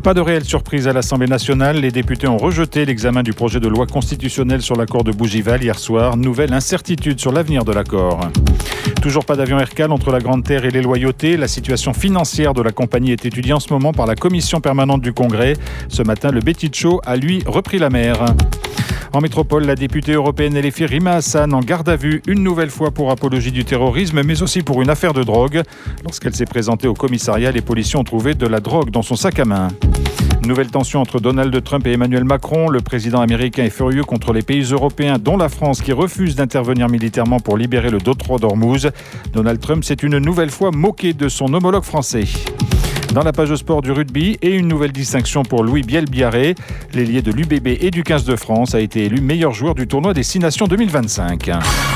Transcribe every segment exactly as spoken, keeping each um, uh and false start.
Pas de réelle surprise à l'Assemblée nationale. Les députés ont rejeté l'examen du projet de loi constitutionnelle sur l'accord de Bougival hier soir. Nouvelle incertitude sur l'avenir de l'accord. Toujours pas d'avion Aircal entre la Grande Terre et les loyautés. La situation financière de la compagnie est étudiée en ce moment par la commission permanente du Congrès. Ce matin, le Betitcho a lui repris la mer. En métropole, la députée européenne L F I Rima Hassan en garde à vue une nouvelle fois pour apologie du terrorisme, mais aussi pour une affaire de drogue. Lorsqu'elle s'est présentée au commissariat, les policiers ont trouvé de la drogue dans son sac à main. Nouvelle tension entre Donald Trump et Emmanuel Macron. Le président américain est furieux contre les pays européens, dont la France, qui refuse d'intervenir militairement pour libérer le détroit d'Ormuz. Donald Trump s'est une nouvelle fois moqué de son homologue français. Dans la page sport du rugby et une nouvelle distinction pour Louis Biel-Biarré. L'ailier de l'U B B et du quinze de France a été élu meilleur joueur du tournoi des Six Nations deux mille vingt-cinq.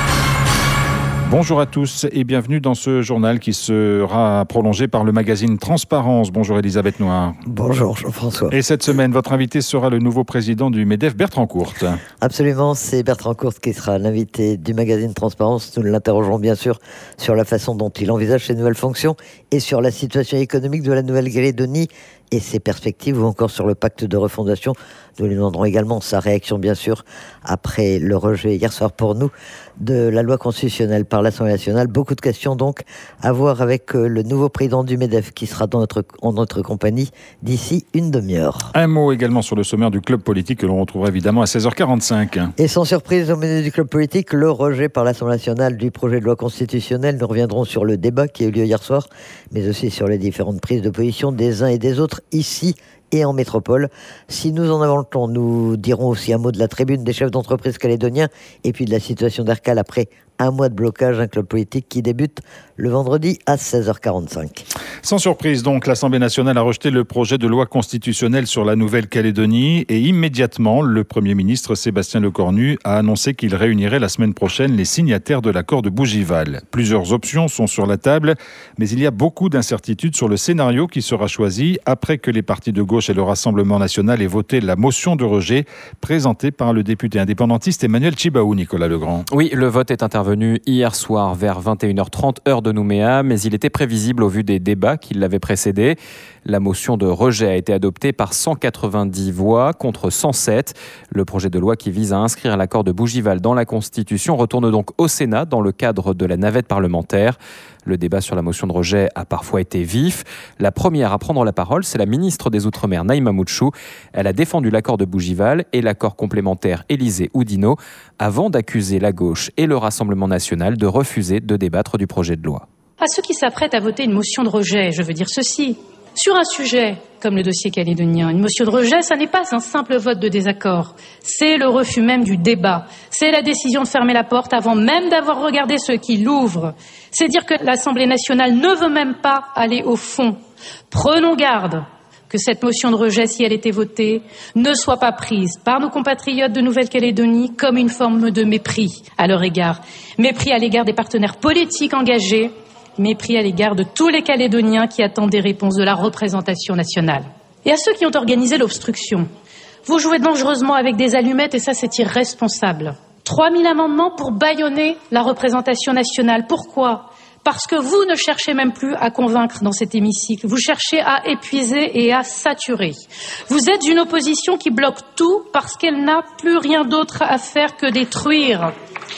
Bonjour à tous et bienvenue dans ce journal qui sera prolongé par le magazine Transparence. Bonjour Elisabeth Noir. Bonjour Jean-François. Et cette semaine, votre invité sera le nouveau président du MEDEF, Bertrand Courte. Absolument, c'est Bertrand Courte qui sera l'invité du magazine Transparence. Nous l'interrogerons bien sûr sur la façon dont il envisage ses nouvelles fonctions et sur la situation économique de la Nouvelle-Calédonie et ses perspectives, ou encore sur le pacte de refondation. Nous lui demanderons également sa réaction, bien sûr, après le rejet hier soir pour nous de la loi constitutionnelle par l'Assemblée nationale. Beaucoup de questions donc à voir avec le nouveau président du MEDEF qui sera dans notre, en notre compagnie d'ici une demi-heure. Un mot également sur le sommaire du club politique que l'on retrouvera évidemment à seize heures quarante-cinq. Et sans surprise, au menu du club politique, le rejet par l'Assemblée nationale du projet de loi constitutionnelle. Nous reviendrons sur le débat qui a eu lieu hier soir, mais aussi sur les différentes prises de position des uns et des autres ici et en métropole. Si nous en avons le temps, nous dirons aussi un mot de la tribune des chefs d'entreprise calédoniens et puis de la situation d'Aircal après un mois de blocage, un club politique qui débute le vendredi à seize heures quarante-cinq. Sans surprise donc, l'Assemblée nationale a rejeté le projet de loi constitutionnelle sur la Nouvelle-Calédonie et immédiatement, le Premier ministre Sébastien Lecornu a annoncé qu'il réunirait la semaine prochaine les signataires de l'accord de Bougival. Plusieurs options sont sur la table, mais il y a beaucoup d'incertitudes sur le scénario qui sera choisi après que les partis de gauche et le Rassemblement national aient voté la motion de rejet présentée par le député indépendantiste Emmanuel Tjibaou, Nicolas Legrand. Oui, le vote est intervenu hier soir vers vingt et une heures trente heure de Nouméa, mais il était prévisible au vu des débats qui l'avaient précédé. La motion de rejet a été adoptée par cent quatre-vingt-dix voix contre cent sept. Le projet de loi qui vise à inscrire l'accord de Bougival dans la Constitution retourne donc au Sénat dans le cadre de la navette parlementaire. Le débat sur la motion de rejet a parfois été vif. La première à prendre la parole, c'est la ministre des Outre-mer, Naïma Moutchou. Elle a défendu l'accord de Bougival et l'accord complémentaire Élysée-Oudinot avant d'accuser la gauche et le Rassemblement national de refuser de débattre du projet de loi. À ceux qui s'apprêtent à voter une motion de rejet, je veux dire ceci. Sur un sujet comme le dossier calédonien, une motion de rejet, ça n'est pas un simple vote de désaccord. C'est le refus même du débat. C'est la décision de fermer la porte avant même d'avoir regardé ceux qui l'ouvrent. C'est dire que l'Assemblée nationale ne veut même pas aller au fond. Prenons garde que cette motion de rejet, si elle était votée, ne soit pas prise par nos compatriotes de Nouvelle-Calédonie comme une forme de mépris à leur égard. Mépris à l'égard des partenaires politiques engagés, mépris à l'égard de tous les Calédoniens qui attendent des réponses de la représentation nationale. Et à ceux qui ont organisé l'obstruction, vous jouez dangereusement avec des allumettes et ça c'est irresponsable. trois mille amendements pour bâillonner la représentation nationale. Pourquoi ? Parce que vous ne cherchez même plus à convaincre dans cet hémicycle. Vous cherchez à épuiser et à saturer. Vous êtes une opposition qui bloque tout parce qu'elle n'a plus rien d'autre à faire que détruire.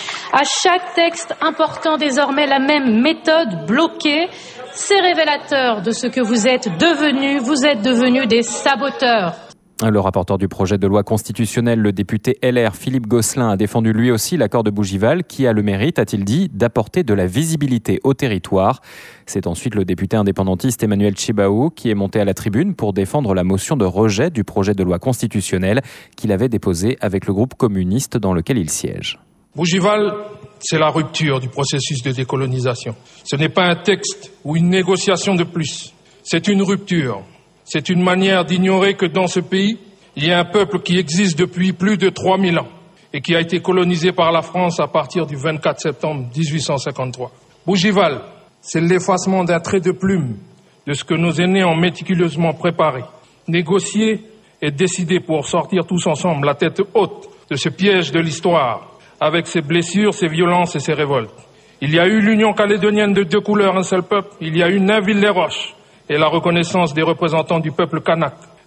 À chaque texte important désormais la même méthode bloquée, c'est révélateur de ce que vous êtes devenus. Vous êtes devenus des saboteurs. Le rapporteur du projet de loi constitutionnelle, le député L R Philippe Gosselin, a défendu lui aussi l'accord de Bougival qui a le mérite, a-t-il dit, d'apporter de la visibilité au territoire. C'est ensuite le député indépendantiste Emmanuel Tjibaou qui est monté à la tribune pour défendre la motion de rejet du projet de loi constitutionnelle qu'il avait déposé avec le groupe communiste dans lequel il siège. Bougival, c'est la rupture du processus de décolonisation. Ce n'est pas un texte ou une négociation de plus. C'est une rupture. C'est une manière d'ignorer que dans ce pays, il y a un peuple qui existe depuis plus de trois mille ans et qui a été colonisé par la France à partir du vingt-quatre septembre dix-huit cent cinquante-trois. Bougival, c'est l'effacement d'un trait de plume de ce que nos aînés ont méticuleusement préparé, négocié et décidé pour sortir tous ensemble la tête haute de ce piège de l'histoire, avec ses blessures, ses violences et ses révoltes. Il y a eu l'union calédonienne de deux couleurs, un seul peuple. Il y a eu Nainville-les-Roches et la reconnaissance des représentants du peuple kanak.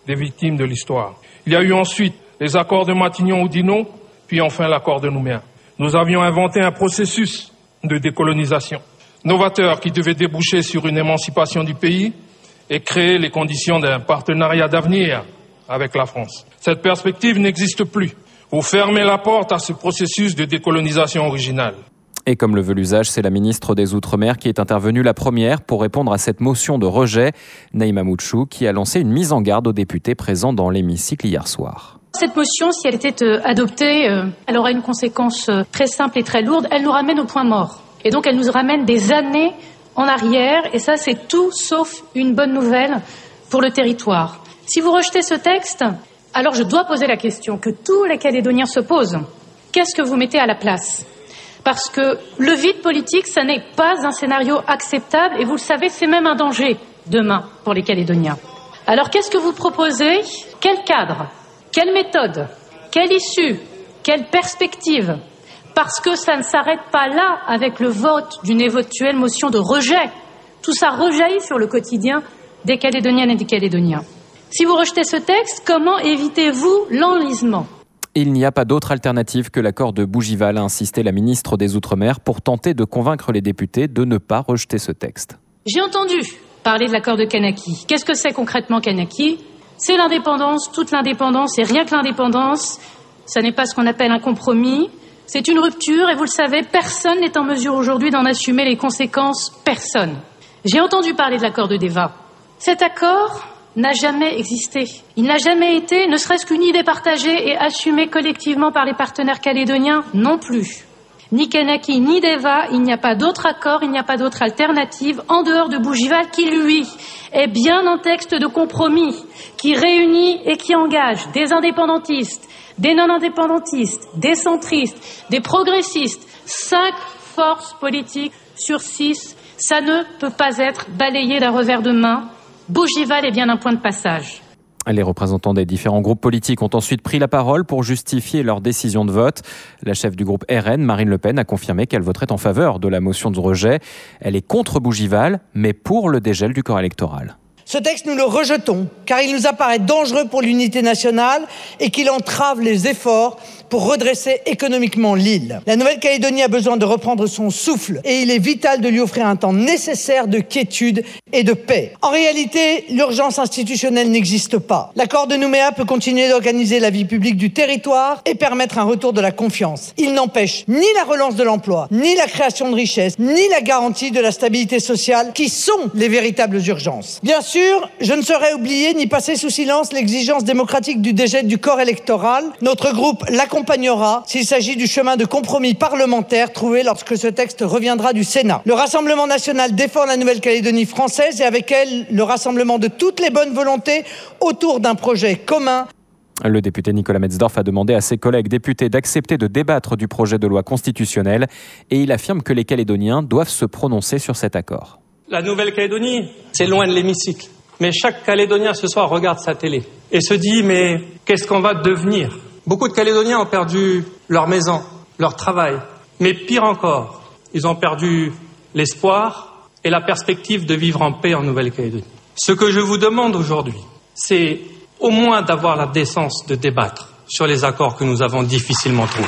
des victimes de l'histoire. Il y a eu ensuite les accords de Matignon-Oudinot, puis enfin l'accord de Nouméa. Nous avions inventé un processus de décolonisation novateur qui devait déboucher sur une émancipation du pays et créer les conditions d'un partenariat d'avenir avec la France. Cette perspective n'existe plus. Vous fermez la porte à ce processus de décolonisation original. Et comme le veut l'usage, c'est la ministre des Outre-mer qui est intervenue la première pour répondre à cette motion de rejet, Naïma Moutchou, qui a lancé une mise en garde aux députés présents dans l'hémicycle hier soir. Cette motion, si elle était euh, adoptée, euh, elle aurait une conséquence euh, très simple et très lourde. Elle nous ramène au point mort. Et donc, elle nous ramène des années en arrière. Et ça, c'est tout sauf une bonne nouvelle pour le territoire. Si vous rejetez ce texte, alors je dois poser la question que tous les Calédoniens se posent. Qu'est-ce que vous mettez à la place ? Parce que le vide politique, ça n'est pas un scénario acceptable. Et vous le savez, c'est même un danger demain pour les Calédoniens. Alors, qu'est-ce que vous proposez ? Quel cadre ? Quelle méthode ? Quelle issue ? Quelle perspective ? Parce que ça ne s'arrête pas là avec le vote d'une éventuelle motion de rejet. Tout ça rejaillit sur le quotidien des Calédoniennes et des Calédoniens. Si vous rejetez ce texte, comment évitez-vous l'enlisement ? Il n'y a pas d'autre alternative que l'accord de Bougival, a insisté la ministre des Outre-mer pour tenter de convaincre les députés de ne pas rejeter ce texte. J'ai entendu parler de l'accord de Kanaki. Qu'est-ce que c'est concrètement Kanaki ? C'est l'indépendance, toute l'indépendance, et rien que l'indépendance. Ça n'est pas ce qu'on appelle un compromis. C'est une rupture, et vous le savez, personne n'est en mesure aujourd'hui d'en assumer les conséquences. Personne. J'ai entendu parler de l'accord de Deva. Cet accord n'a jamais existé. Il n'a jamais été, ne serait-ce qu'une idée partagée et assumée collectivement par les partenaires calédoniens non plus. Ni Kanaki, ni Deva, il n'y a pas d'autre accord, il n'y a pas d'autre alternative en dehors de Bougival qui, lui, est bien un texte de compromis qui réunit et qui engage des indépendantistes, des non-indépendantistes, des centristes, des progressistes, cinq forces politiques sur six. Ça ne peut pas être balayé d'un revers de main. Bougival est bien un point de passage. Les représentants des différents groupes politiques ont ensuite pris la parole pour justifier leur décision de vote. La chef du groupe R N, Marine Le Pen, a confirmé qu'elle voterait en faveur de la motion de rejet. Elle est contre Bougival, mais pour le dégel du corps électoral. Ce texte, nous le rejetons, car il nous apparaît dangereux pour l'unité nationale et qu'il entrave les efforts pour redresser économiquement l'île. La Nouvelle-Calédonie a besoin de reprendre son souffle et il est vital de lui offrir un temps nécessaire de quiétude et de paix. En réalité, l'urgence institutionnelle n'existe pas. L'accord de Nouméa peut continuer d'organiser la vie publique du territoire et permettre un retour de la confiance. Il n'empêche ni la relance de l'emploi, ni la création de richesses, ni la garantie de la stabilité sociale qui sont les véritables urgences. Bien sûr, je ne saurais oublier ni passer sous silence l'exigence démocratique du dégel du corps électoral. Notre groupe l'accompagnera s'il s'agit du chemin de compromis parlementaire trouvé lorsque ce texte reviendra du Sénat. Le Rassemblement national défend la Nouvelle-Calédonie française et avec elle le rassemblement de toutes les bonnes volontés autour d'un projet commun. Le député Nicolas Metzdorf a demandé à ses collègues députés d'accepter de débattre du projet de loi constitutionnelle et il affirme que les Calédoniens doivent se prononcer sur cet accord. La Nouvelle-Calédonie, c'est loin de l'hémicycle. Mais chaque Calédonien ce soir regarde sa télé et se dit « mais qu'est-ce qu'on va devenir ?» Beaucoup de Calédoniens ont perdu leur maison, leur travail. Mais pire encore, ils ont perdu l'espoir et la perspective de vivre en paix en Nouvelle-Calédonie. Ce que je vous demande aujourd'hui, c'est au moins d'avoir la décence de débattre sur les accords que nous avons difficilement trouvés.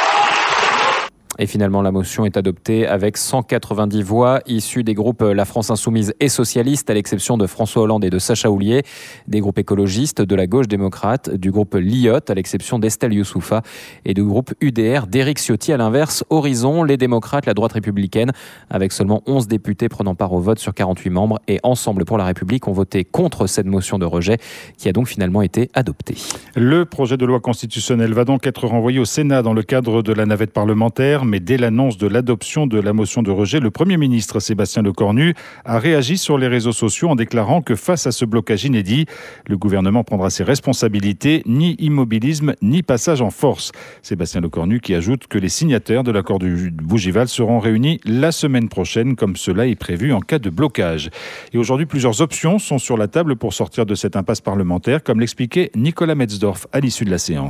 Et finalement, la motion est adoptée avec cent quatre-vingt-dix voix issues des groupes La France Insoumise et Socialiste, à l'exception de François Hollande et de Sacha Houlié, des groupes écologistes, de la gauche démocrate, du groupe L'I O T, à l'exception d'Estelle Youssoufa, et du groupe U D R d'Éric Ciotti. À l'inverse, Horizon, les démocrates, la droite républicaine, avec seulement onze députés prenant part au vote sur quarante-huit membres, et Ensemble pour la République ont voté contre cette motion de rejet, qui a donc finalement été adoptée. Le projet de loi constitutionnelle va donc être renvoyé au Sénat dans le cadre de la navette parlementaire. Mais dès l'annonce de l'adoption de la motion de rejet, le Premier ministre Sébastien Lecornu a réagi sur les réseaux sociaux en déclarant que face à ce blocage inédit, le gouvernement prendra ses responsabilités, ni immobilisme, ni passage en force. Sébastien Lecornu qui ajoute que les signataires de l'accord du Bougival seront réunis la semaine prochaine, comme cela est prévu en cas de blocage. Et aujourd'hui, plusieurs options sont sur la table pour sortir de cette impasse parlementaire, comme l'expliquait Nicolas Metzdorf à l'issue de la séance.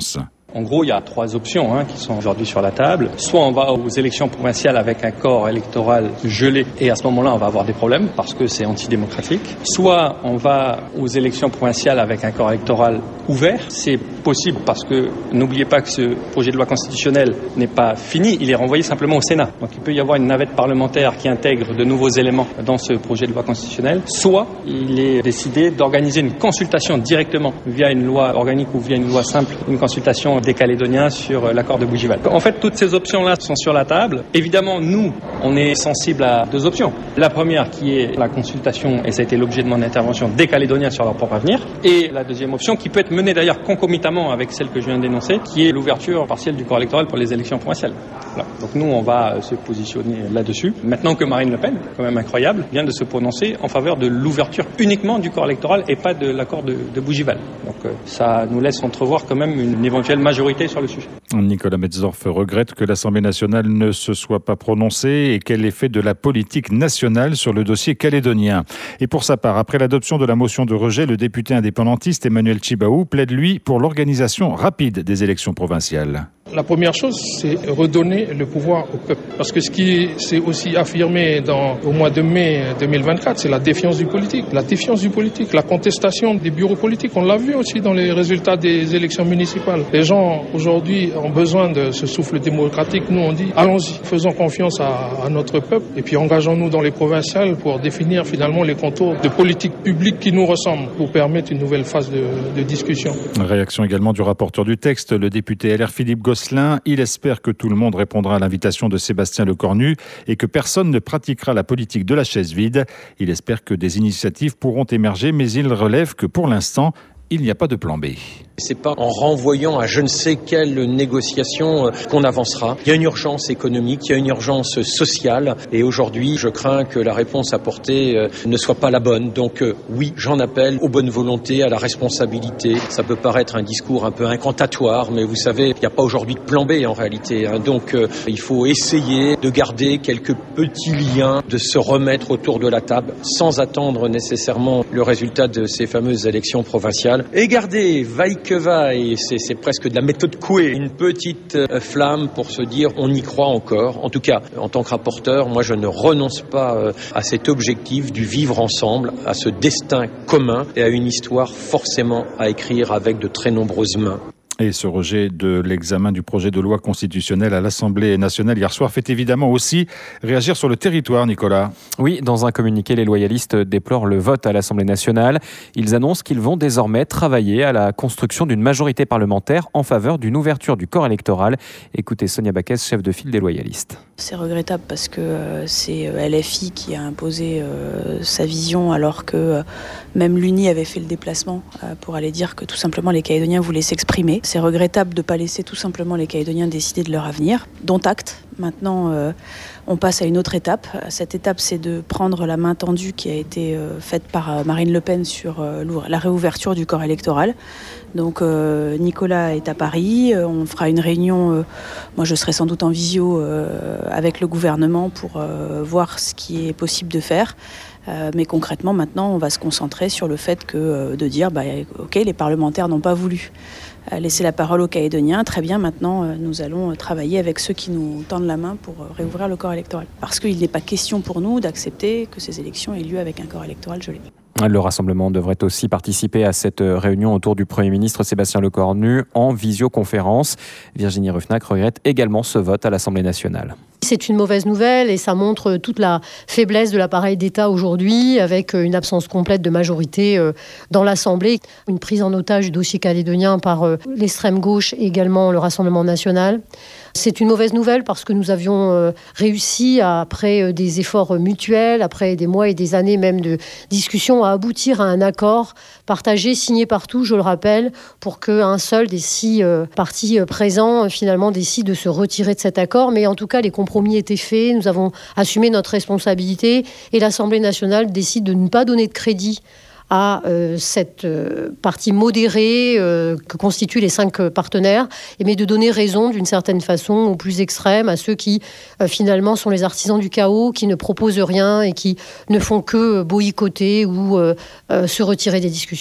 En gros, il y a trois options hein, qui sont aujourd'hui sur la table. Soit on va aux élections provinciales avec un corps électoral gelé et à ce moment-là, on va avoir des problèmes parce que c'est antidémocratique. Soit on va aux élections provinciales avec un corps électoral ouvert. C'est possible parce que n'oubliez pas que ce projet de loi constitutionnelle n'est pas fini, il est renvoyé simplement au Sénat. Donc il peut y avoir une navette parlementaire qui intègre de nouveaux éléments dans ce projet de loi constitutionnelle. Soit il est décidé d'organiser une consultation directement via une loi organique ou via une loi simple, une consultation des Calédoniens sur l'accord de Bougival. En fait, toutes ces options-là sont sur la table. Évidemment, nous, on est sensible à deux options. La première qui est la consultation, et ça a été l'objet de mon intervention, des Calédoniens sur leur propre avenir. Et la deuxième option, qui peut être menée d'ailleurs concomitamment avec celle que je viens d'énoncer, qui est l'ouverture partielle du corps électoral pour les élections provinciales. Voilà. Donc nous, on va se positionner là-dessus. Maintenant que Marine Le Pen, quand même incroyable, vient de se prononcer en faveur de l'ouverture uniquement du corps électoral et pas de l'accord de, de Bougival. Donc euh, ça nous laisse entrevoir quand même une, une éventuelle majorité sur le sujet. Nicolas Metzdorf regrette que l'Assemblée nationale ne se soit pas prononcée et qu'elle ait fait de la politique nationale sur le dossier calédonien. Et pour sa part, après l'adoption de la motion de rejet, le député indépendantiste Emmanuel Tjibaou plaide, lui, pour l'organisation rapide des élections provinciales. La première chose, c'est redonner le pouvoir au peuple. Parce que ce qui s'est aussi affirmé dans, au mois de mai deux mille vingt-quatre, c'est la défiance du politique. La défiance du politique, la contestation des bureaux politiques. On l'a vu aussi dans les résultats des élections municipales. Les gens, aujourd'hui, ont besoin de ce souffle démocratique. Nous, on dit, allons-y, faisons confiance à, à notre peuple et puis engageons-nous dans les provinciales pour définir finalement les contours de politique publique qui nous ressemblent pour permettre une nouvelle phase de, de discussion. Réaction également du rapporteur du texte, le député L R Philippe Gosselin. Il espère que tout le monde répondra à l'invitation de Sébastien Lecornu et que personne ne pratiquera la politique de la chaise vide. Il espère que des initiatives pourront émerger, mais il relève que pour l'instant, il n'y a pas de plan B. C'est pas en renvoyant à je ne sais quelle négociation qu'on avancera. Il y a une urgence économique, il y a une urgence sociale et aujourd'hui, je crains que la réponse apportée ne soit pas la bonne. Donc oui, j'en appelle aux bonnes volontés, à la responsabilité. Ça peut paraître un discours un peu incantatoire, mais vous savez, il n'y a pas aujourd'hui de plan B en réalité. Donc il faut essayer de garder quelques petits liens, de se remettre autour de la table sans attendre nécessairement le résultat de ces fameuses élections provinciales. Et garder, vaille que vaille, c'est, c'est presque de la méthode Coué, une petite euh, flamme pour se dire on y croit encore. En tout cas, en tant que rapporteur, moi je ne renonce pas euh, à cet objectif du vivre ensemble, à ce destin commun et à une histoire forcément à écrire avec de très nombreuses mains. Et ce rejet de l'examen du projet de loi constitutionnelle à l'Assemblée nationale hier soir fait évidemment aussi réagir sur le territoire, Nicolas. Oui, dans un communiqué, les loyalistes déplorent le vote à l'Assemblée nationale. Ils annoncent qu'ils vont désormais travailler à la construction d'une majorité parlementaire en faveur d'une ouverture du corps électoral. Écoutez Sonia Baquès, chef de file des loyalistes. C'est regrettable parce que euh, c'est L F I qui a imposé euh, sa vision alors que euh, même l'U N I avait fait le déplacement euh, pour aller dire que tout simplement les Calédoniens voulaient s'exprimer. C'est regrettable de ne pas laisser tout simplement les Calédoniens décider de leur avenir, dont acte. Maintenant, euh, on passe à une autre étape. Cette étape, c'est de prendre la main tendue qui a été euh, faite par euh, Marine Le Pen sur euh, la réouverture du corps électoral. Donc euh, Nicolas est à Paris, euh, on fera une réunion, euh, moi je serai sans doute en visio euh, avec le gouvernement pour euh, voir ce qui est possible de faire. Euh, mais concrètement, maintenant, on va se concentrer sur le fait que, euh, de dire, bah, ok, les parlementaires n'ont pas voulu euh, laisser la parole aux Calédoniens. Très bien, maintenant, euh, nous allons travailler avec ceux qui nous tendent la main pour euh, réouvrir le corps électoral. Parce qu'il n'est pas question pour nous d'accepter que ces élections aient lieu avec un corps électoral gelé. Le rassemblement devrait aussi participer à cette réunion autour du Premier ministre Sébastien Lecornu en visioconférence. Virginie Ruffnac regrette également ce vote à l'Assemblée nationale. C'est une mauvaise nouvelle et ça montre toute la faiblesse de l'appareil d'État aujourd'hui avec une absence complète de majorité dans l'Assemblée. Une prise en otage du dossier calédonien par l'extrême gauche et également le Rassemblement national. C'est une mauvaise nouvelle parce que nous avions réussi, après des efforts mutuels, après des mois et des années même de discussion, à aboutir à un accord partagé, signé partout, je le rappelle, pour qu'un seul des six partis présents finalement décide de se retirer de cet accord. Mais en tout cas, les compromis étaient faits, nous avons assumé notre responsabilité et l'Assemblée nationale décide de ne pas donner de crédit à euh, cette euh, partie modérée euh, que constituent les cinq euh, partenaires, mais de donner raison d'une certaine façon aux plus extrêmes, à ceux qui euh, finalement sont les artisans du chaos, qui ne proposent rien et qui ne font que boycotter ou euh, euh, se retirer des discussions.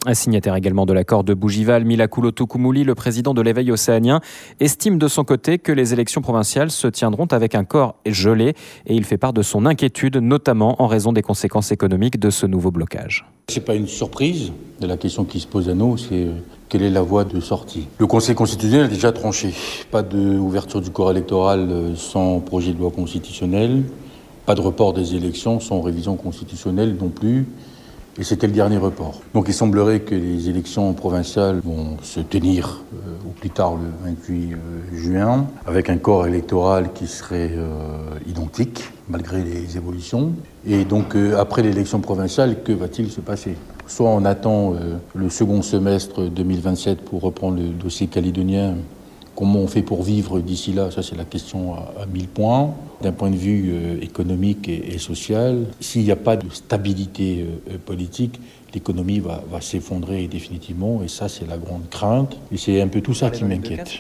Signataire également de l'accord de Bougival, Mila Coulo-Toukoumouli, le président de l'Éveil océanien, estime de son côté que les élections provinciales se tiendront avec un corps gelé et il fait part de son inquiétude, notamment en raison des conséquences économiques de ce nouveau blocage. C'est pas une surprise. La question qui se pose à nous, c'est quelle est la voie de sortie. Le Conseil constitutionnel a déjà tranché. Pas d'ouverture du corps électoral sans projet de loi constitutionnelle. Pas de report des élections sans révision constitutionnelle non plus. Et c'était le dernier report. Donc il semblerait que les élections provinciales vont se tenir euh, au plus tard le vingt-huit juin, avec un corps électoral qui serait euh, identique, malgré les évolutions. Et donc euh, après l'élection provinciale, que va-t-il se passer ? Soit on attend euh, le second semestre deux mille vingt-sept pour reprendre le dossier calédonien. Comment on fait pour vivre d'ici là ? Ça, c'est la question à, à mille points. D'un point de vue euh, économique et, et social, s'il n'y a pas de stabilité euh, politique, l'économie va, va s'effondrer définitivement. Et ça, c'est la grande crainte. Et c'est un peu tout ça qui m'inquiète.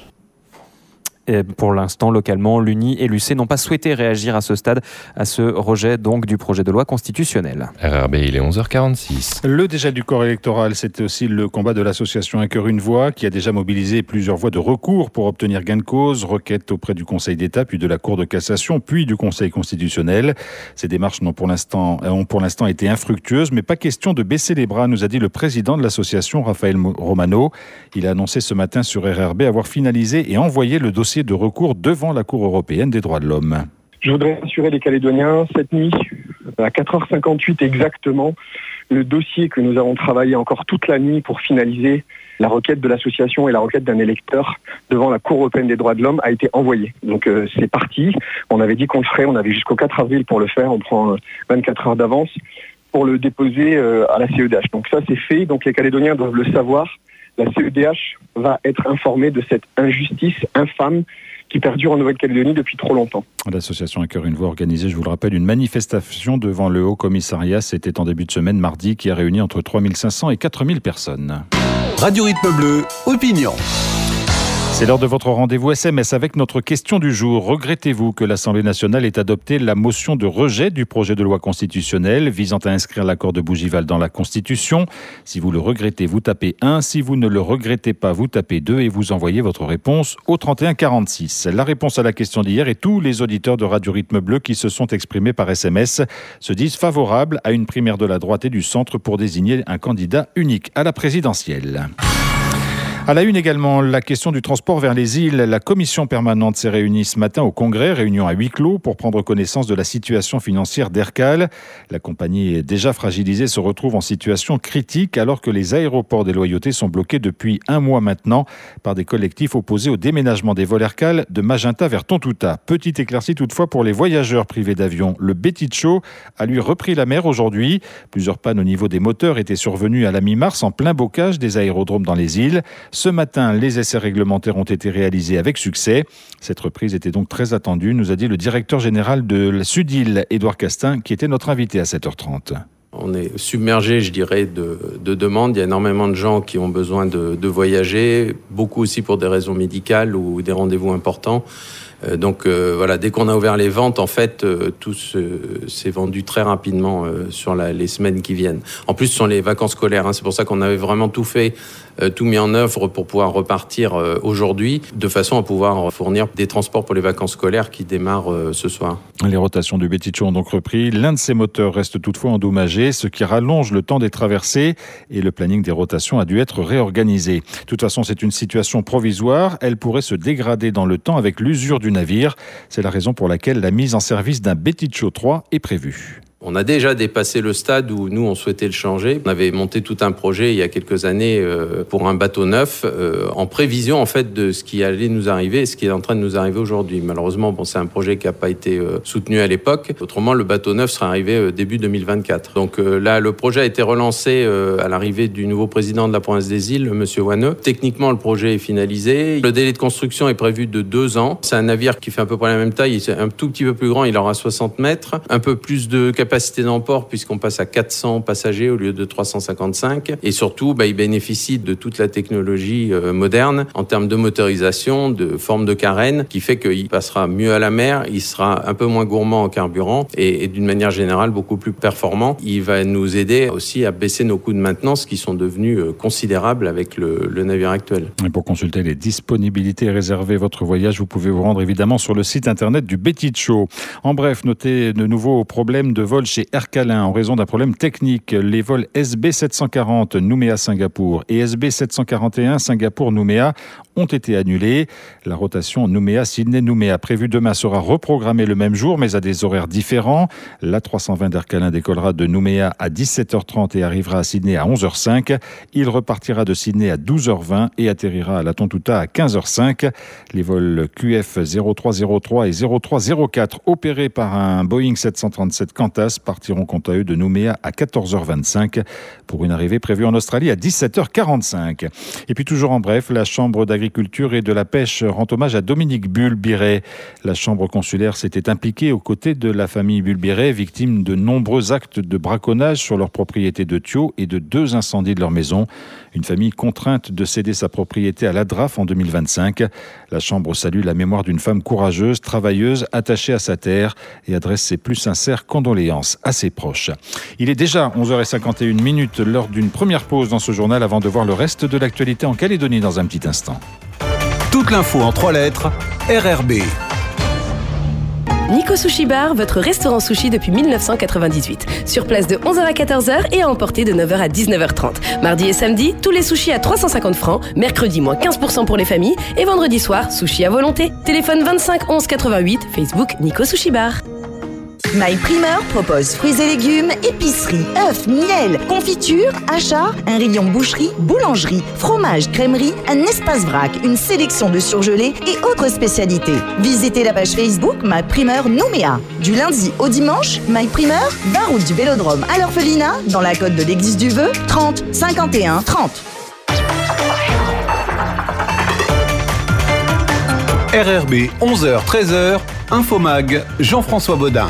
Et pour l'instant, localement, l'U N I et l'U C n'ont pas souhaité réagir à ce stade à ce rejet donc du projet de loi constitutionnel. R R B, il est onze heures quarante-six. Le dégel du corps électoral, c'était aussi le combat de l'association Un cœur, une voix, qui a déjà mobilisé plusieurs voies de recours pour obtenir gain de cause, requête auprès du Conseil d'État, puis de la Cour de cassation, puis du Conseil constitutionnel. Ces démarches n'ont pour l'instant, ont pour l'instant été infructueuses, mais pas question de baisser les bras, nous a dit le président de l'association, Raphaël Romano. Il a annoncé ce matin sur R R B avoir finalisé et envoyé le dossier de recours devant la Cour européenne des droits de l'homme. Je voudrais rassurer les Calédoniens, cette nuit, à quatre heures cinquante-huit exactement, le dossier que nous avons travaillé encore toute la nuit pour finaliser la requête de l'association et la requête d'un électeur devant la Cour européenne des droits de l'homme a été envoyé. Donc euh, c'est parti, on avait dit qu'on le ferait, on avait jusqu'au quatre avril pour le faire, on prend vingt-quatre heures d'avance pour le déposer euh, à la C E D H. Donc ça c'est fait, donc les Calédoniens doivent le savoir. La C E D H va être informée de cette injustice infâme qui perdure en Nouvelle-Calédonie depuis trop longtemps. L'association Un cœur, une voix organisée, je vous le rappelle, une manifestation devant le Haut Commissariat. C'était en début de semaine, mardi, qui a réuni entre trois mille cinq cents et quatre mille personnes. Radio Rythme Bleu, opinion. C'est l'heure de votre rendez-vous S M S avec notre question du jour. Regrettez-vous que l'Assemblée nationale ait adopté la motion de rejet du projet de loi constitutionnelle visant à inscrire l'accord de Bougival dans la Constitution ? Si vous le regrettez, vous tapez un. Si vous ne le regrettez pas, vous tapez deux et vous envoyez votre réponse au trente et un quarante-six. La réponse à la question d'hier et tous les auditeurs de Radio Rythme Bleu qui se sont exprimés par S M S se disent favorables à une primaire de la droite et du centre pour désigner un candidat unique à la présidentielle. À la une également, la question du transport vers les îles. La commission permanente s'est réunie ce matin au Congrès, réunion à huis clos pour prendre connaissance de la situation financière d'Aircal. La compagnie est déjà fragilisée, se retrouve en situation critique alors que les aéroports des Loyautés sont bloqués depuis un mois maintenant par des collectifs opposés au déménagement des vols Aircal de Magenta vers Tontouta. Petite éclaircie toutefois pour les voyageurs privés d'avion. Le Betitcho a lui repris la mer aujourd'hui. Plusieurs pannes au niveau des moteurs étaient survenues à la mi-mars en plein bocage des aérodromes dans les îles. Ce matin, les essais réglementaires ont été réalisés avec succès. Cette reprise était donc très attendue, nous a dit le directeur général de la Sud-Île, Édouard Castin, qui était notre invité à sept heures trente. On est submergé, je dirais, de, de demandes. Il y a énormément de gens qui ont besoin de, de voyager, beaucoup aussi pour des raisons médicales ou des rendez-vous importants. Euh, donc euh, voilà, dès qu'on a ouvert les ventes, en fait, euh, tout se, s'est vendu très rapidement euh, sur la, les semaines qui viennent. En plus, ce sont les vacances scolaires. Hein, c'est pour ça qu'on avait vraiment tout fait, euh, tout mis en œuvre pour pouvoir repartir euh, aujourd'hui, de façon à pouvoir fournir des transports pour les vacances scolaires qui démarrent euh, ce soir. Les rotations du Betitcho ont donc repris. L'un de ses moteurs reste toutefois endommagé, ce qui rallonge le temps des traversées et le planning des rotations a dû être réorganisé. De toute façon, c'est une situation provisoire. Elle pourrait se dégrader dans le temps avec l'usure du navire. C'est la raison pour laquelle la mise en service d'un Betitcho trois est prévue. On a déjà dépassé le stade où nous, on souhaitait le changer. On avait monté tout un projet il y a quelques années euh, pour un bateau neuf, euh, en prévision en fait de ce qui allait nous arriver et ce qui est en train de nous arriver aujourd'hui. Malheureusement, bon, c'est un projet qui n'a pas été euh, soutenu à l'époque. Autrement, le bateau neuf serait arrivé euh, début deux mille vingt-quatre. Donc euh, là, le projet a été relancé euh, à l'arrivée du nouveau président de la province des Îles, Monsieur Wanneux. Techniquement, le projet est finalisé. Le délai de construction est prévu de deux ans. C'est un navire qui fait à peu près la même taille. C'est un tout petit peu plus grand. Il aura soixante mètres, un peu plus de capacité capacité d'emport puisqu'on passe à quatre cents passagers au lieu de trois cent cinquante-cinq. Et surtout, bah, il bénéficie de toute la technologie euh, moderne en termes de motorisation, de forme de carène, qui fait qu'il passera mieux à la mer, il sera un peu moins gourmand en carburant et, et d'une manière générale beaucoup plus performant. Il va nous aider aussi à baisser nos coûts de maintenance qui sont devenus euh, considérables avec le, le navire actuel. Et pour consulter les disponibilités et réserver votre voyage, vous pouvez vous rendre évidemment sur le site internet du Betty Show. En bref, notez de nouveaux problèmes de vol chez Air Calin en raison d'un problème technique. Les vols S B sept cent quarante Nouméa-Singapour et S B sept cent quarante et un Singapour-Nouméa ont été annulés. La rotation Nouméa-Sydney-Nouméa prévue demain sera reprogrammée le même jour, mais à des horaires différents. La trois cent vingt d'Air Calin décollera de Nouméa à dix-sept heures trente et arrivera à Sydney à onze heures cinq. Il repartira de Sydney à douze heures vingt et atterrira à la Tontouta à quinze heures cinq. Les vols Q F zéro trois zéro trois et zéro trois zéro quatre opérés par un Boeing sept cent trente-sept Qantas partiront quant à eux de Nouméa à quatorze heures vingt-cinq pour une arrivée prévue en Australie à dix-sept heures quarante-cinq. Et puis toujours en bref, la Chambre d'agriculture et de la pêche rend hommage à Dominique Bulbiret. La Chambre consulaire s'était impliquée aux côtés de la famille Bulbiret, victime de nombreux actes de braconnage sur leur propriété de Thio et de deux incendies de leur maison. Une famille contrainte de céder sa propriété à l'A D R A F en deux mille vingt-cinq. La Chambre salue la mémoire d'une femme courageuse, travailleuse, attachée à sa terre et adresse ses plus sincères condoléances à ses proches. Il est déjà onze heures cinquante et une minutes, l'heure d'une première pause dans ce journal avant de voir le reste de l'actualité en Calédonie dans un petit instant. Toute l'info en trois lettres, R R B. Nico Sushi Bar, votre restaurant sushi depuis dix-neuf cent quatre-vingt-dix-huit. Sur place de onze heures à quatorze heures et à emporter de neuf heures à dix-neuf heures trente. Mardi et samedi, tous les sushis à trois cent cinquante francs. Mercredi, moins quinze pour cent pour les familles. Et vendredi soir, sushi à volonté. Téléphone vingt-cinq onze quatre-vingt-huit. Facebook Nico Sushi Bar. My Primeur propose fruits et légumes, épicerie, œufs, miel, confiture, achats, un rayon boucherie, boulangerie, fromage, crèmerie, un espace vrac, une sélection de surgelés et autres spécialités. Visitez la page Facebook My Primeur Nouméa. Du lundi au dimanche, My Primeur, vingt route du Vélodrome à l'Orphelinat, dans la côte de l'Église du Vœu, trente cinquante et un trente. R R B, onze heures treize heures, Infomag, Jean-François Baudin.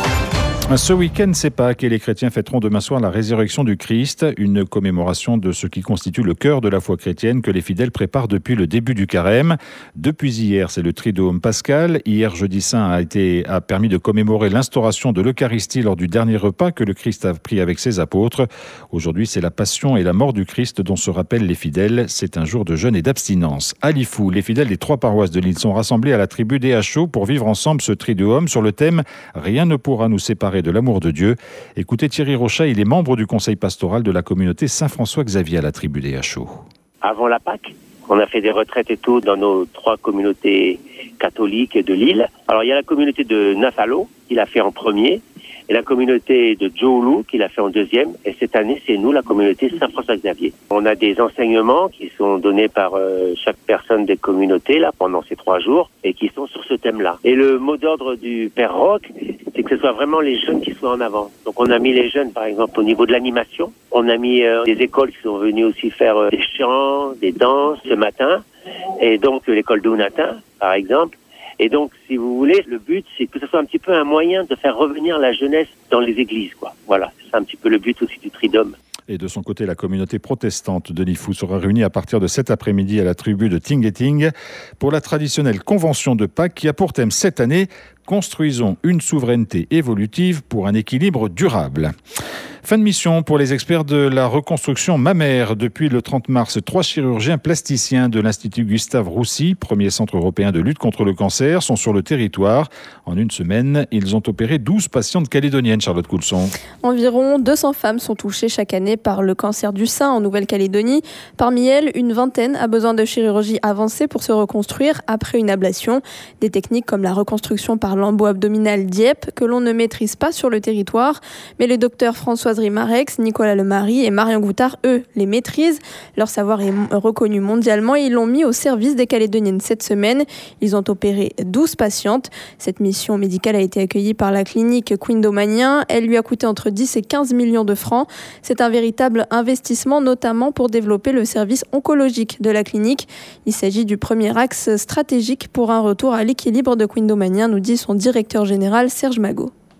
Ce week-end, c'est Pâques et les chrétiens fêteront demain soir la résurrection du Christ, une commémoration de ce qui constitue le cœur de la foi chrétienne que les fidèles préparent depuis le début du carême. Depuis hier, c'est le Triduum pascal. Hier, jeudi saint, a, été, a permis de commémorer l'instauration de l'Eucharistie lors du dernier repas que le Christ a pris avec ses apôtres. Aujourd'hui, c'est la passion et la mort du Christ dont se rappellent les fidèles. C'est un jour de jeûne et d'abstinence. À Lifou, les fidèles des trois paroisses de l'île sont rassemblés à la tribu des Hachos pour vivre ensemble ce Triduum sur le thème « Rien ne pourra nous séparer de l'amour de Dieu ». Écoutez Thierry Rochat, il est membre du conseil pastoral de la communauté Saint-François-Xavier à la tribu des Hachos. Avant la Pâques, on a fait des retraites et tout dans nos trois communautés catholiques de l'île. Alors il y a la communauté de Nafalo, qui l'a fait en premier, et la communauté de Djoulou, qui l'a fait en deuxième. Et cette année, c'est nous, la communauté Saint-François-Xavier. On a des enseignements qui sont donnés par euh, chaque personne des communautés là pendant ces trois jours et qui sont sur ce thème-là. Et le mot d'ordre du Père Roch, c'est que ce soit vraiment les jeunes qui soient en avant. Donc on a mis les jeunes, par exemple, au niveau de l'animation. On a mis euh, des écoles qui sont venues aussi faire euh, des chants, des danses ce matin. Et donc l'école d'Ounatin, par exemple. Et donc, si vous voulez, le but, c'est que ce soit un petit peu un moyen de faire revenir la jeunesse dans les églises, quoi. Voilà, c'est un petit peu le but aussi du Triduum. Et de son côté, la communauté protestante de Lifou sera réunie à partir de cet après-midi à la tribu de Tingeting pour la traditionnelle convention de Pâques qui a pour thème cette année « Construisons une souveraineté évolutive pour un équilibre durable ». Fin de mission pour les experts de la reconstruction mammaire. Depuis le trente mars, trois chirurgiens plasticiens de l'Institut Gustave Roussy, premier centre européen de lutte contre le cancer, sont sur le territoire. En une semaine, ils ont opéré douze patientes calédoniennes, Charlotte Coulson. Environ deux cents femmes sont touchées chaque année par le cancer du sein en Nouvelle-Calédonie. Parmi elles, une vingtaine a besoin de chirurgie avancée pour se reconstruire après une ablation. Des techniques comme la reconstruction par lambeau abdominal Dieppe que l'on ne maîtrise pas sur le territoire. Mais les docteurs Françoise Rimarex, Nicolas Lemarie et Marion Goutard, eux, les maîtrisent. Leur savoir est reconnu mondialement et ils l'ont mis au service des Calédoniennes cette semaine. Ils ont opéré douze patientes. Cette mission médicale a été accueillie par la clinique Quindomanien. Elle lui a coûté entre dix et quinze millions de francs. C'est un véritable investissement, notamment pour développer le service oncologique de la clinique. Il s'agit du premier axe stratégique pour un retour à l'équilibre de Quindomanien, nous dit son directeur général Serge Magot.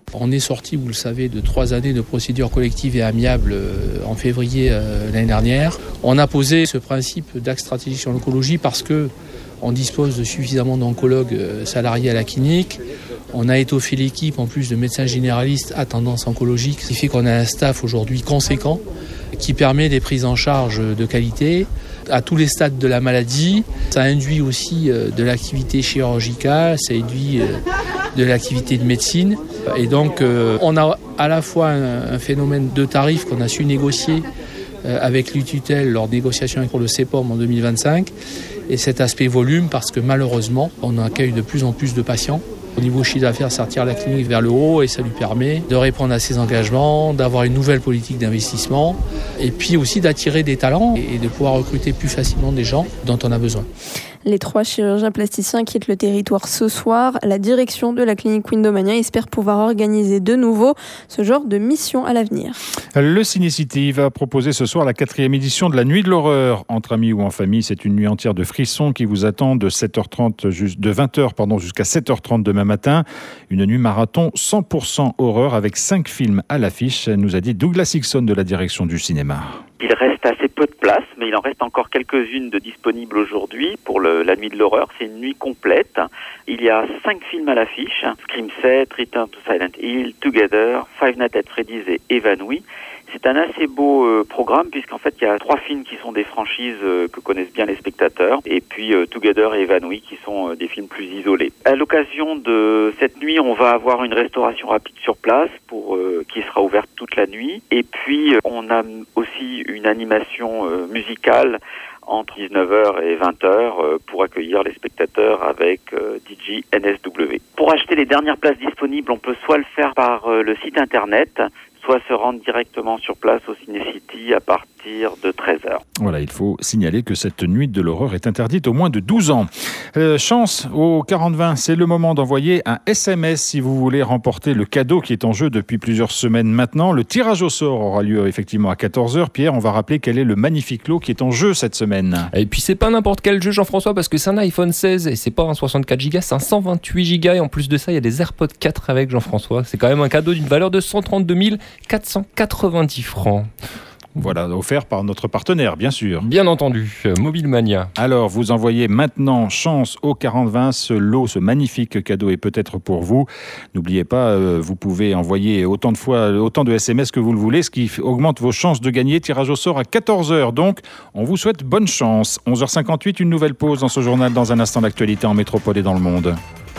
On est sorti, vous le savez, de trois années de procédures collectives et amiables en février l'année dernière. On a posé ce principe d'axe stratégique sur l'oncologie parce que on dispose de suffisamment d'oncologues salariés à la clinique. On a étoffé l'équipe en plus de médecins généralistes à tendance oncologique, ce qui fait qu'on a un staff aujourd'hui conséquent qui permet des prises en charge de qualité à tous les stades de la maladie. Ça induit aussi de l'activité chirurgicale, ça induit de l'activité de médecine. Et donc on a à la fois un phénomène de tarifs qu'on a su négocier avec l'Ututelle lors des négociations pour le C P O M en deux mille vingt-cinq, et cet aspect volume parce que malheureusement on accueille de plus en plus de patients. Au niveau chiffre d'affaires, ça tire la clinique vers le haut et ça lui permet de répondre à ses engagements, d'avoir une nouvelle politique d'investissement et puis aussi d'attirer des talents et de pouvoir recruter plus facilement des gens dont on a besoin. Les trois chirurgiens plasticiens quittent le territoire ce soir. La direction de la clinique Windomania espère pouvoir organiser de nouveau ce genre de mission à l'avenir. Le Ciné-City va proposer ce soir la quatrième édition de la Nuit de l'horreur. Entre amis ou en famille, c'est une nuit entière de frissons qui vous attend de sept heures trente, de vingt heures pardon, jusqu'à sept heures trente demain matin. Une nuit marathon cent pour cent horreur avec cinq films à l'affiche, nous a dit Douglas Hickson de la direction du cinéma. Il reste assez peu de place, mais il en reste encore quelques-unes de disponibles aujourd'hui pour le, la Nuit de l'horreur. C'est une nuit complète. Il y a cinq films à l'affiche. Scream sept, Return to Silent Hill, Together, Five Nights at Freddy's et Évanoui. C'est un assez beau euh, programme puisqu'en fait il y a trois films qui sont des franchises euh, que connaissent bien les spectateurs et puis euh, Together et Évanoui qui sont euh, des films plus isolés. À l'occasion de cette nuit, on va avoir une restauration rapide sur place pour euh, qui sera ouverte toute la nuit et puis euh, on a aussi une animation euh, musicale entre dix-neuf heures et vingt heures euh, pour accueillir les spectateurs avec euh, D J N S W. Pour acheter les dernières places disponibles, on peut soit le faire par euh, le site internet, soit se rendre directement sur place au Ciné-City à partir de treize heures. Voilà, il faut signaler que cette nuit de l'horreur est interdite aux moins de douze ans. Euh, chance au quarante vingt, c'est le moment d'envoyer un S M S si vous voulez remporter le cadeau qui est en jeu depuis plusieurs semaines maintenant. Le tirage au sort aura lieu effectivement à quatorze heures. Pierre, on va rappeler quel est le magnifique lot qui est en jeu cette semaine. Et puis c'est pas n'importe quel jeu, Jean-François, parce que c'est un iPhone seize et c'est pas un soixante-quatre gigas, c'est un cent vingt-huit gigas et en plus de ça, il y a des AirPods quatre avec, Jean-François. C'est quand même un cadeau d'une valeur de cent trente-deux mille quatre cent quatre-vingt-dix francs. Voilà, offert par notre partenaire, bien sûr. Bien entendu, Mobile Mania. Alors, vous envoyez maintenant chance au quarante vingt. Ce lot, ce magnifique cadeau est peut-être pour vous. N'oubliez pas, euh, vous pouvez envoyer autant de fois, autant de S M S que vous le voulez, ce qui augmente vos chances de gagner. Tirage au sort à quatorze heures. Donc, on vous souhaite bonne chance. onze heures cinquante-huit, une nouvelle pause dans ce journal. Dans un instant, l'actualité en métropole et dans le monde.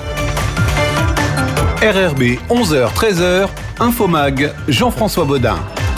R R B, onze heures treize heures, Infomag, Jean-François Baudin.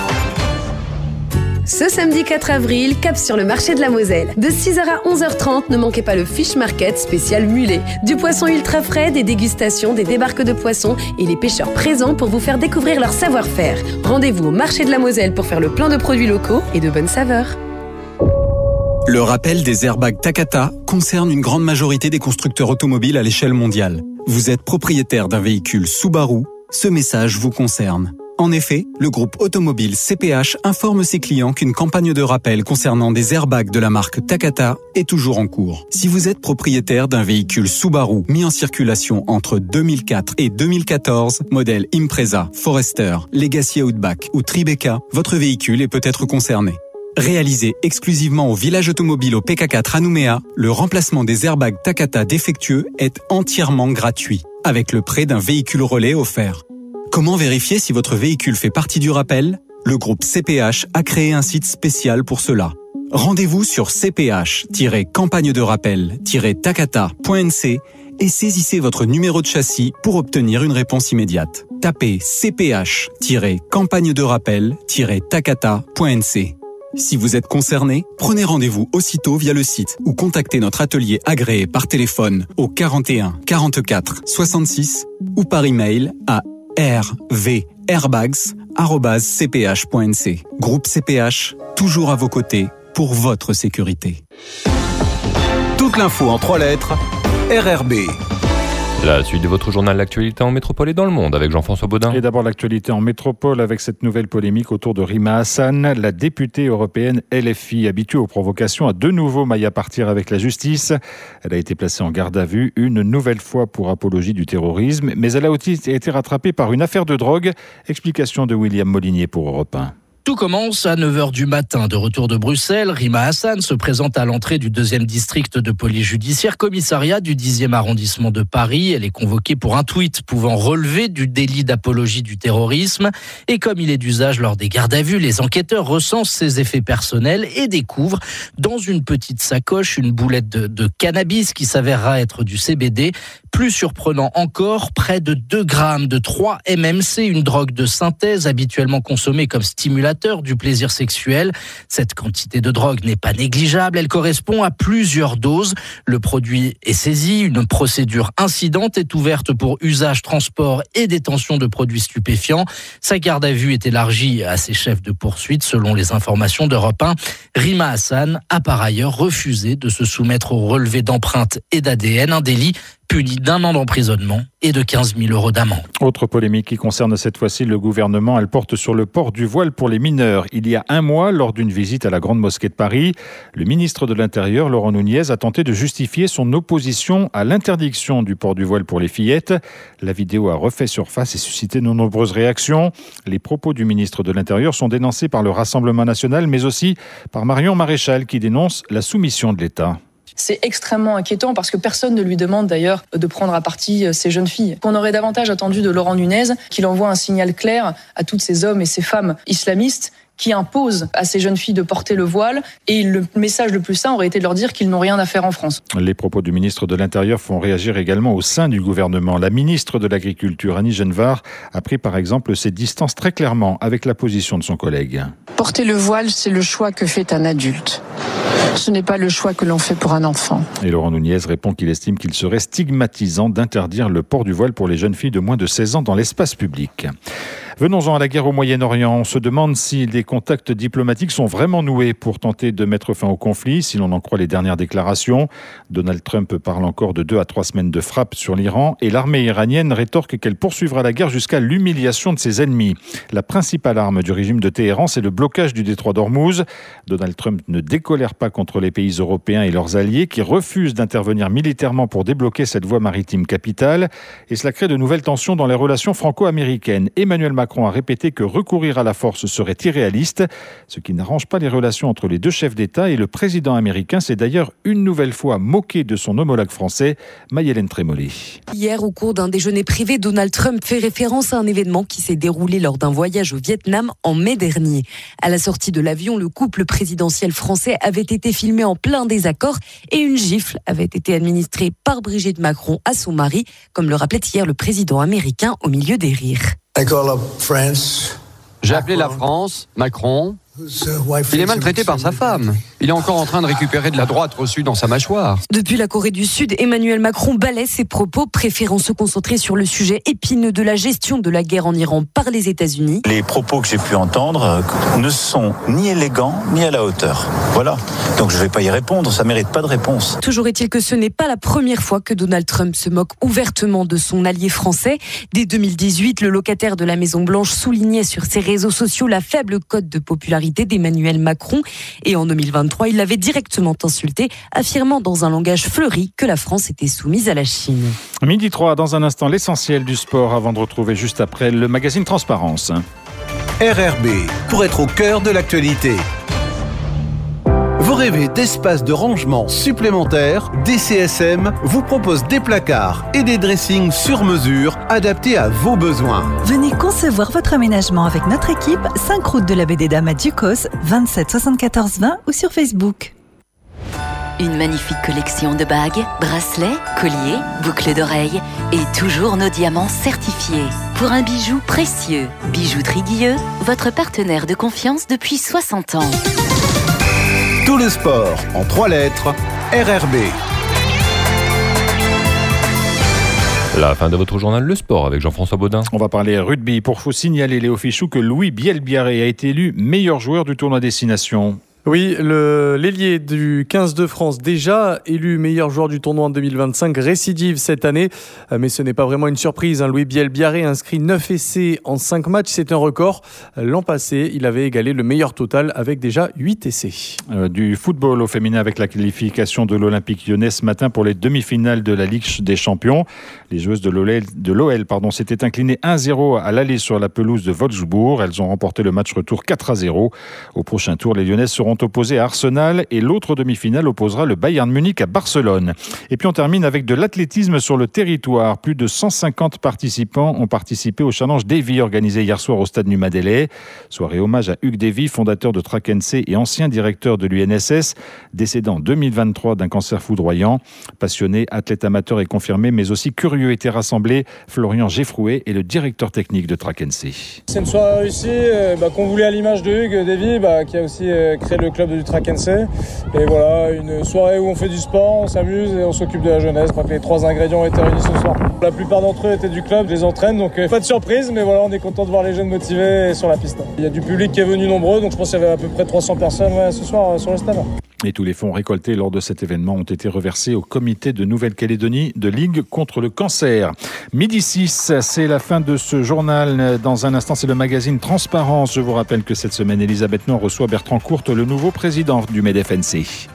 Ce samedi quatre avril, cap sur le marché de la Moselle. De six heures à onze heures trente, ne manquez pas le Fish Market spécial mulet. Du poisson ultra frais, des dégustations, des débarques de poissons et les pêcheurs présents pour vous faire découvrir leur savoir-faire. Rendez-vous au marché de la Moselle pour faire le plein de produits locaux et de bonnes saveurs. Le rappel des airbags Takata concerne une grande majorité des constructeurs automobiles à l'échelle mondiale. Vous êtes propriétaire d'un véhicule Subaru, ce message vous concerne. En effet, le groupe automobile C P H informe ses clients qu'une campagne de rappel concernant des airbags de la marque Takata est toujours en cours. Si vous êtes propriétaire d'un véhicule Subaru mis en circulation entre deux mille quatre et deux mille quatorze, modèle Impreza, Forester, Legacy Outback ou Tribeca, votre véhicule est peut-être concerné. Réalisé exclusivement au village automobile au P K quatre à Nouméa, le remplacement des airbags Takata défectueux est entièrement gratuit, avec le prêt d'un véhicule relais offert. Comment vérifier si votre véhicule fait partie du rappel ? Le groupe C P H a créé un site spécial pour cela. Rendez-vous sur c p h tiret campagne de rappel tiret takata point n c et saisissez votre numéro de châssis pour obtenir une réponse immédiate. Tapez c p h tiret campagne de rappel tiret takata point n c. Si vous êtes concerné, prenez rendez-vous aussitôt via le site ou contactez notre atelier agréé par téléphone au quarante et un quarante-quatre soixante-six ou par email à r v airbags arobase c p h point n c. Groupe C P H, toujours à vos côtés pour votre sécurité. Toute l'info en trois lettres, R R B. La suite de votre journal L'actualité en métropole et dans le monde avec Jean-François Baudin. Et d'abord l'actualité en métropole avec cette nouvelle polémique autour de Rima Hassan. La députée européenne L F I, habituée aux provocations, a de nouveau maille à partir avec la justice. Elle a été placée en garde à vue une nouvelle fois pour apologie du terrorisme, mais elle a aussi été rattrapée par une affaire de drogue. Explication de William Molinier pour Europe un. Tout commence à neuf heures du matin. De retour de Bruxelles, Rima Hassan se présente à l'entrée du deuxième district de police judiciaire, commissariat du dixième arrondissement de Paris. Elle est convoquée pour un tweet pouvant relever du délit d'apologie du terrorisme. Et comme il est d'usage lors des gardes à vue, les enquêteurs recensent ses effets personnels et découvrent dans une petite sacoche une boulette de, de cannabis qui s'avérera être du C B D. Plus surprenant encore, près de deux grammes de trois M M C, une drogue de synthèse habituellement consommée comme stimulateur du plaisir sexuel. Cette quantité de drogue n'est pas négligeable, elle correspond à plusieurs doses. Le produit est saisi, une procédure incidente est ouverte pour usage, transport et détention de produits stupéfiants. Sa garde à vue est élargie à ses chefs de poursuite selon les informations d'Europe un. Rima Hassan a par ailleurs refusé de se soumettre au relevé d'empreintes et d'A D N, un délit puni d'un an d'emprisonnement et de quinze mille euros d'amende. Autre polémique qui concerne cette fois-ci le gouvernement, elle porte sur le port du voile pour les mineurs. Il y a un mois, lors d'une visite à la Grande Mosquée de Paris, le ministre de l'Intérieur, Laurent Nunez, a tenté de justifier son opposition à l'interdiction du port du voile pour les fillettes. La vidéo a refait surface et suscité de nombreuses réactions. Les propos du ministre de l'Intérieur sont dénoncés par le Rassemblement national, mais aussi par Marion Maréchal qui dénonce la soumission de l'État. C'est extrêmement inquiétant parce que personne ne lui demande d'ailleurs de prendre à partie ces jeunes filles. Qu'on aurait davantage attendu de Laurent Nunez qu'il envoie un signal clair à tous ces hommes et ces femmes islamistes qui imposent à ces jeunes filles de porter le voile. Et le message le plus sain aurait été de leur dire qu'ils n'ont rien à faire en France. Les propos du ministre de l'Intérieur font réagir également au sein du gouvernement. La ministre de l'Agriculture, Annie Genevard, a pris par exemple ses distances très clairement avec la position de son collègue. Porter le voile, c'est le choix que fait un adulte. Ce n'est pas le choix que l'on fait pour un enfant. Et Laurent Nunez répond qu'il estime qu'il serait stigmatisant d'interdire le port du voile pour les jeunes filles de moins de seize ans dans l'espace public. Venons-en à la guerre au Moyen-Orient. On se demande si des contacts diplomatiques sont vraiment noués pour tenter de mettre fin au conflit, si l'on en croit les dernières déclarations. Donald Trump parle encore de deux à trois semaines de frappe sur l'Iran et l'armée iranienne rétorque qu'elle poursuivra la guerre jusqu'à l'humiliation de ses ennemis. La principale arme du régime de Téhéran, c'est le blocage du détroit d'Ormuz. Donald Trump ne décolère pas contre les pays européens et leurs alliés qui refusent d'intervenir militairement pour débloquer cette voie maritime capitale. Et cela crée de nouvelles tensions dans les relations franco-américaines. Emmanuel Macron a répété que recourir à la force serait irréaliste, ce qui n'arrange pas les relations entre les deux chefs d'État et le président américain s'est d'ailleurs une nouvelle fois moqué de son homologue français, Maï-Hélène Trémollet. Hier, au cours d'un déjeuner privé, Donald Trump fait référence à un événement qui s'est déroulé lors d'un voyage au Vietnam en mai dernier. À la sortie de l'avion, le couple présidentiel français avait été filmé en plein désaccord et une gifle avait été administrée par Brigitte Macron à son mari, comme le rappelait hier le président américain au milieu des rires. J'ai appelé la France, Macron. Il est maltraité par sa femme. Il est encore en train de récupérer de la droite reçue dans sa mâchoire. Depuis la Corée du Sud, Emmanuel Macron balaie ses propos, préférant se concentrer sur le sujet épineux de la gestion de la guerre en Iran par les États-Unis. Les propos que j'ai pu entendre ne sont ni élégants ni à la hauteur. Voilà. Donc je ne vais pas y répondre, ça ne mérite pas de réponse. Toujours est-il que ce n'est pas la première fois que Donald Trump se moque ouvertement de son allié français. Dès deux mille dix-huit, le locataire de la Maison-Blanche soulignait sur ses réseaux sociaux la faible cote de popularité d'Emmanuel Macron. Et en deux mille vingt-trois, il l'avait directement insulté, affirmant dans un langage fleuri que la France était soumise à la Chine. Midi trois, dans un instant, l'essentiel du sport avant de retrouver juste après le magazine Transparence. R R B, pour être au cœur de l'actualité. Vous rêvez d'espace de rangement supplémentaires? D C S M vous propose des placards et des dressings sur mesure adaptés à vos besoins. Venez concevoir votre aménagement avec notre équipe, cinq route de la Baie des Dames à Ducos, vingt-sept soixante-quatorze vingt ou sur Facebook. Une magnifique collection de bagues, bracelets, colliers, boucles d'oreilles et toujours nos diamants certifiés. Pour un bijou précieux, Bijouterie Guilleux, votre partenaire de confiance depuis soixante ans. Tout le sport en trois lettres, R R B. La fin de votre journal Le Sport avec Jean-François Baudin. On va parler rugby. Pour vous signaler, Léo Fichou, que Louis Bielbiarré a été élu meilleur joueur du tournoi Destination. Oui, le, l'ailier du quinze de France, déjà élu meilleur joueur du tournoi en deux mille vingt-cinq, récidive cette année. Mais ce n'est pas vraiment une surprise. Hein. Louis Biel-Biarré inscrit neuf essais en cinq matchs. C'est un record. L'an passé, il avait égalé le meilleur total avec déjà huit essais. Euh, du football au féminin avec la qualification de l'Olympique lyonnais ce matin pour les demi-finales de la Ligue des Champions. Les joueuses de l'O L, de l'O L pardon, s'étaient inclinées un zéro à l'aller sur la pelouse de Wolfsburg. Elles ont remporté le match retour quatre à zéro. Au prochain tour, les Lyonnaises seront opposés à Arsenal et l'autre demi-finale opposera le Bayern Munich à Barcelone. Et puis on termine avec de l'athlétisme sur le territoire. Plus de cent cinquante participants ont participé au Challenge Davy organisé hier soir au stade Numadelais. Soirée hommage à Hugues Davy, fondateur de Track N C et ancien directeur de l'U N S S, décédé en deux mille vingt-trois d'un cancer foudroyant. Passionné, athlète amateur et confirmé, mais aussi curieux étaient rassemblés Florian Geffrouet et le directeur technique de Track N C. C'est une soirée réussie euh, bah, qu'on voulait à l'image de Hugues Davy, bah, qui a aussi euh, créé le club de du Track N C. Et voilà, une soirée où on fait du sport, on s'amuse et on s'occupe de la jeunesse. Je crois que les trois ingrédients ont été réunis ce soir. La plupart d'entre eux étaient du club, je les entraîne, donc euh, pas de surprise, mais voilà, on est content de voir les jeunes motivés sur la piste. Il y a du public qui est venu nombreux, donc je pense qu'il y avait à peu près trois cents personnes ouais, ce soir euh, sur le stade. Et tous les fonds récoltés lors de cet événement ont été reversés au comité de Nouvelle-Calédonie de Ligue contre le cancer. Midi six, c'est la fin de ce journal. Dans un instant, c'est le magazine Transparence. Je vous rappelle que cette semaine, Elisabeth Noir reçoit Bertrand Courte, le nouveau président du MEDEF N C.